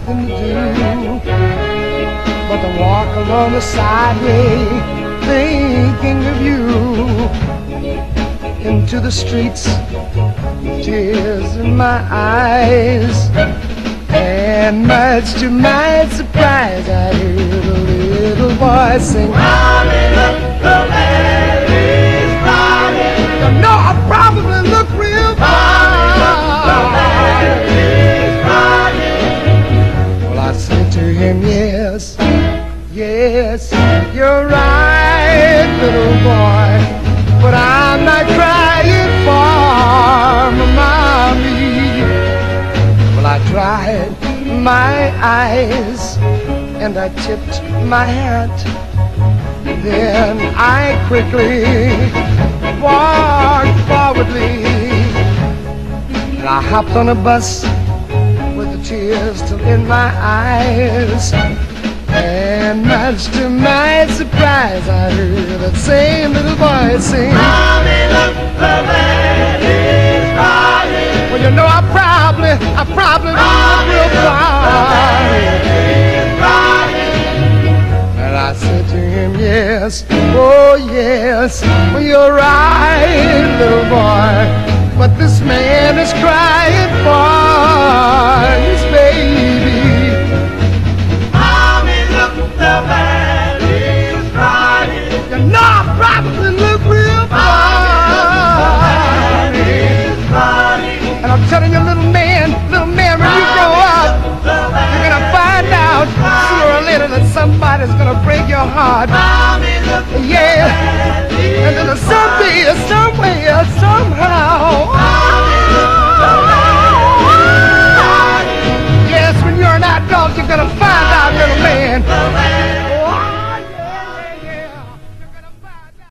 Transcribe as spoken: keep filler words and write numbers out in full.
nothing to do but to walk along the sideway, thinking of you. Into the streets, tears in my eyes, and much to my surprise, I heard a little voice sing, "Mommy, look, the man is crying." You know I probably look real fine. The man is crying. Well, I said to him, yes, yes, you're right, little boy, but I'm not crying for my mommy. Well, I dried my eyes and I tipped my hat. Then I quickly walked forwardly, and I hopped on a bus with the tears still in my eyes. And much to my surprise, I heard that same little voice sing, "Mommy, look, the man is crying." Well, you know I probably, I probably look real fine. And I said to him, yes, oh yes, well, you're right, little boy, but this man is crying for his baby. The man is crying. You know I probably look real fine. And I'm telling you, little man, little man, when you grow up, you're gonna find out sooner or later that somebody's gonna break your heart. Yeah, and then someday, somewhere, somehow. Yes, when you're an adult, you're gonna find out, little man.